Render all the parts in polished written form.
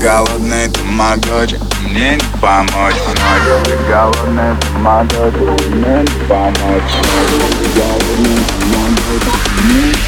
голодный тамагочи, мне не помочь ночью. Ты голодный тамагочи, мне не помочь ночью. Ты голодный тамагочи, мне не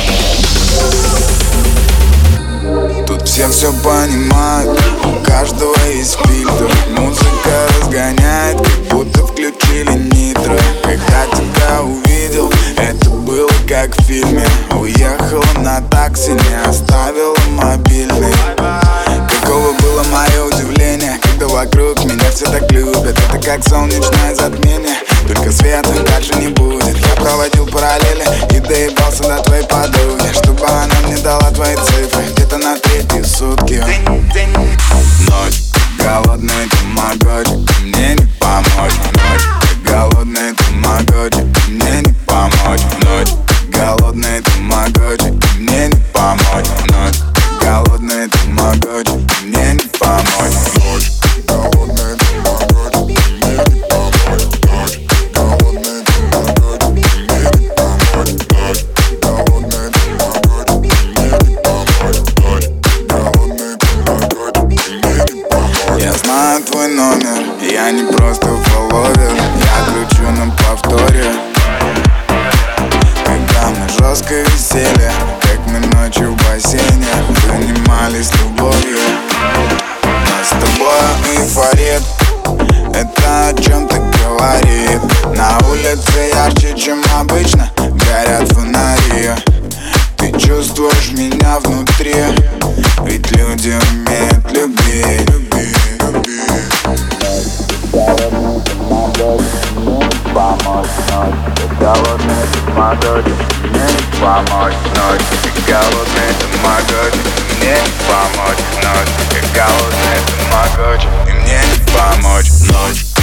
помочь. Тут все понимают, у каждого есть фильтр. Музыка разгоняет, как будто включили нитро. Когда тебя увидел, это было как в фильме. Уехала на такси, не оставила мобильный. Каково было мое удивление, когда вокруг меня все так любят. Это как солнечное затмение, только света дальше не будет. Я проводил параллели и доебался до твоей подруги, чтобы она мне дала твои цифры где-то на третьи сутки. Ночь, голодный тамагочи, мне не помочь. Ночь, голодный тамагочи, мне не помочь. Ночь, голодный тамагочи, мне не помочь. Ночь, голодный тамагочи, мне не помочь. Ночь, голодный тамагочи, мне не помочь. Ночь, голодный тамагочи, мне не помочь. Ночь, голодный тамагочи, мне не помочь. Ночь, голодный тамагочи, мне не помочь. Я знаю твой номер, я не просто фолловер. Я кручу на повторе, когда мы жестко висели, как мы ночью в бассейне занимались любовью. Нас с тобой эйфорит, это о чем-то говорит. На улице ярче, чем обычно, горят фонари. Ты чувствуешь меня внутри, ведь люди умеют любить. Помочь ночь, ты голодный тамагочи, мне не помочь ночь. Ты голодный тамагочи, мне не помочь ночь. Ты голодный тамагочи, и мне не помочь ночь.